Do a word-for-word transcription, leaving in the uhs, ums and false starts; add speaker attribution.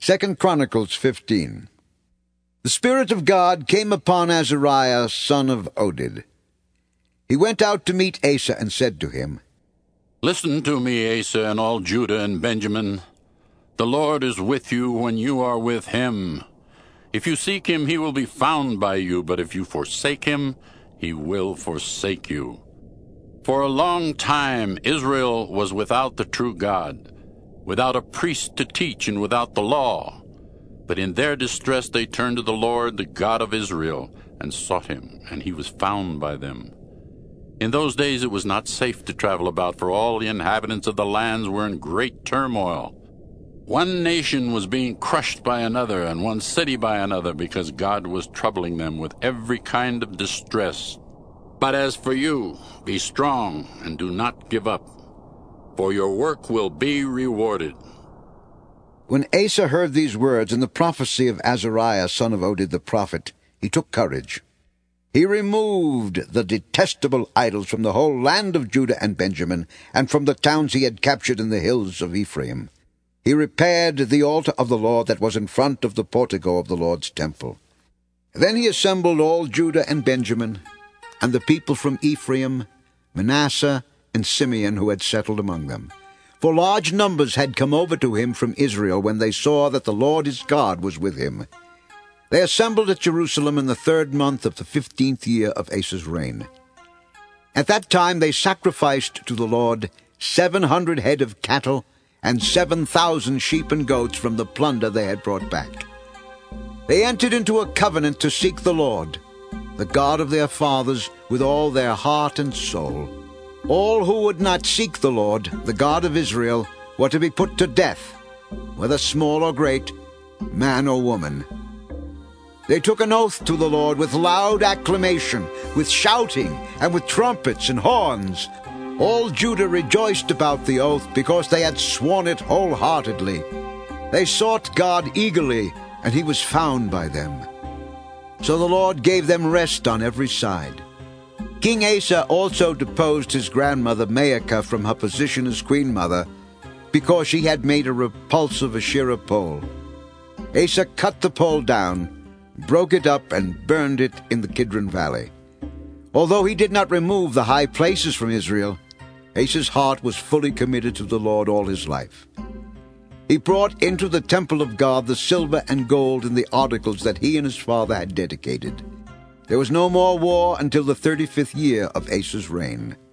Speaker 1: Second Chronicles fifteen. The Spirit of God came upon Azariah, son of Oded. He went out to meet Asa and said to him,
Speaker 2: Listen to me, Asa, and all Judah and Benjamin. The Lord is with you when you are with him. If you seek him, he will be found by you, but if you forsake him, he will forsake you. For a long time Israel was without the true God, without a priest to teach and without the law. But in their distress they turned to the Lord, the God of Israel, and sought him, and he was found by them. In those days it was not safe to travel about, for all the inhabitants of the lands were in great turmoil. One nation was being crushed by another, and one city by another, because God was troubling them with every kind of distress. But as for you, be strong and do not give up, for your work will be rewarded.
Speaker 1: When Asa heard these words and the prophecy of Azariah, son of Oded the prophet, he took courage. He removed the detestable idols from the whole land of Judah and Benjamin, and from the towns he had captured in the hills of Ephraim. He repaired the altar of the Lord that was in front of the portico of the Lord's temple. Then he assembled all Judah and Benjamin, and the people from Ephraim, Manasseh, and Simeon who had settled among them. For large numbers had come over to him from Israel when they saw that the Lord his God was with him. They assembled at Jerusalem in the third month of the fifteenth year of Asa's reign. At that time they sacrificed to the Lord seven hundred head of cattle and seven thousand sheep and goats from the plunder they had brought back. They entered into a covenant to seek the Lord, the God of their fathers, with all their heart and soul. All who would not seek the Lord, the God of Israel, were to be put to death, whether small or great, man or woman. They took an oath to the Lord with loud acclamation, with shouting, and with trumpets and horns. All Judah rejoiced about the oath, because they had sworn it wholeheartedly. They sought God eagerly, and he was found by them. So the Lord gave them rest on every side. King Asa also deposed his grandmother Maacah from her position as queen mother, because she had made a repulsive Asherah pole. Asa cut the pole down, broke it up, and burned it in the Kidron Valley. Although he did not remove the high places from Israel, Asa's heart was fully committed to the Lord all his life. He brought into the temple of God the silver and gold and the articles that he and his father had dedicated. There was no more war until the thirty-fifth year of Asa's reign.